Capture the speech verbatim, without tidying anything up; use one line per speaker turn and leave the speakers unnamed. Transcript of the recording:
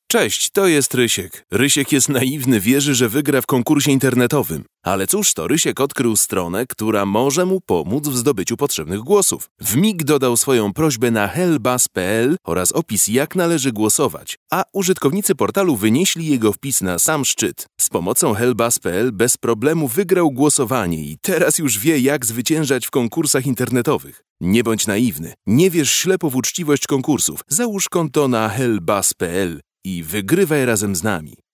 Cześć, to jest Rysiek. Rysiek jest naiwny, wierzy, że wygra w konkursie internetowym. Ale cóż to, Rysiek odkrył stronę, która może mu pomóc w zdobyciu potrzebnych głosów. W mig dodał swoją prośbę na helbas kropka p l oraz opis, jak należy głosować, a użytkownicy portalu wynieśli jego wpis na sam szczyt. Z pomocą helbas kropka p l bez problemu wygrał głosowanie i teraz już wie, jak zwyciężać w konkursach internetowych. Nie bądź naiwny, nie wierz ślepo w uczciwość konkursów. Załóż konto na helbas kropka p l i wygrywaj razem z nami.